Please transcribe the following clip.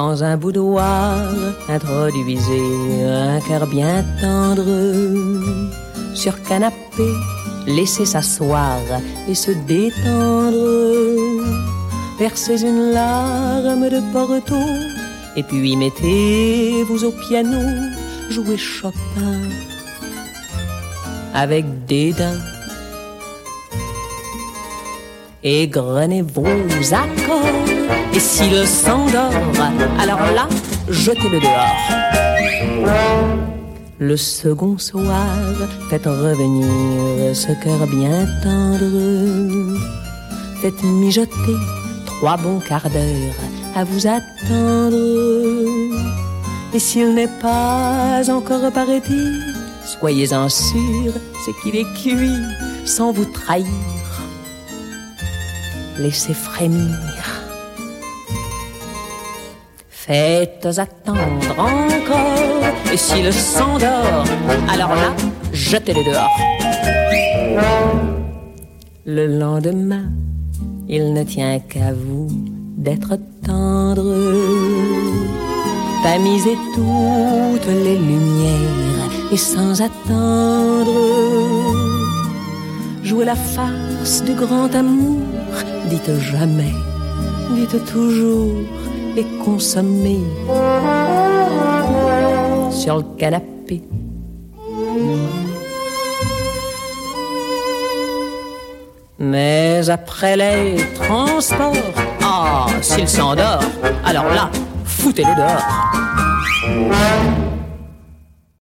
Dans un boudoir, introduisez un cœur bien tendre. Sur canapé, laissez s'asseoir et se détendre. Versez une larme de Porto et puis mettez-vous au piano, jouez Chopin avec dédain. Égrenez vos accords, et s'il s'endort, alors là, jetez-le dehors. Le second soir, faites revenir ce cœur bien tendre. Faites mijoter 3 bons quarts d'heure à vous attendre. Et s'il n'est pas encore parti, soyez-en sûr, c'est qu'il est cuit sans vous trahir. Laissez frémir. Faites attendre encore, et s'il s'endort, alors là, jetez-le dehors. Le lendemain, il ne tient qu'à vous d'être tendre. Tamisez toutes les lumières et sans attendre, jouez la farce du grand amour. Dites jamais, dites toujours et consommez sur le canapé. Mais après les transports, s'il s'endort, alors là, foutez-le dehors.